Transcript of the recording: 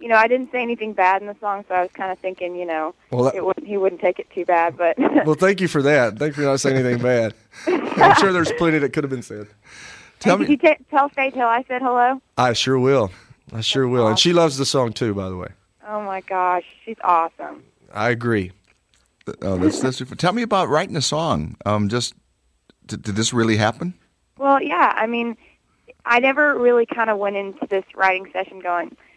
I didn't say anything bad in the song, so I was kind of thinking, Well, he wouldn't take it too bad. But well, thank you for that. Thank you for not saying anything bad. I'm sure there's plenty that could have been said. Did you tell Faith Hill I said hello? I sure will. Awesome. And she loves the song too, by the way. Oh my gosh, she's awesome. I agree. Oh, that's super. Tell me about writing a song. Did this really happen? Well, yeah. I mean, I never really kind of went into this writing session going,